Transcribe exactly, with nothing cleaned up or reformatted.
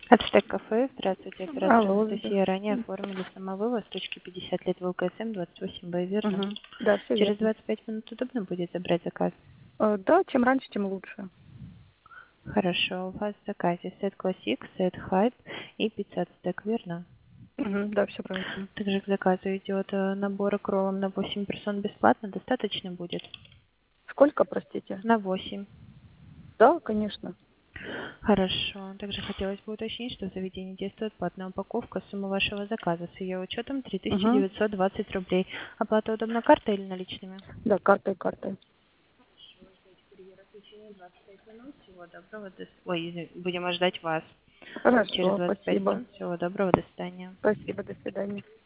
Ацтек кафе. Здравствуйте, оператор Алло, да. Анастасия. Ранее оформили самовывоз точки пятьдесят лет в ЛКСМ двадцать восемь Б, верно? Угу. Да, все Через верно. двадцать пять минут удобно будет забрать заказ? Э, Да, чем раньше, тем лучше. Хорошо. У вас в заказе сет классик, сет хайп и пицца ацтек, верно? Угу. Да, все правильно. Также к заказу идет э, набор к роллам на восемь персон бесплатно. Достаточно будет? Сколько, простите? На восемь. Да, конечно. Хорошо. Также хотелось бы уточнить, что в заведении действует платная упаковка. Сумма вашего заказа с ее учетом три тысячи Угу. девятьсот двадцать рублей. Оплата удобна картой или наличными? Да, картой, картой. Всего доброго. До... Ой, извини, будем ждать вас через Хорошо, двадцать пять спасибо. минут. Всего доброго. До свидания. Спасибо, до свидания.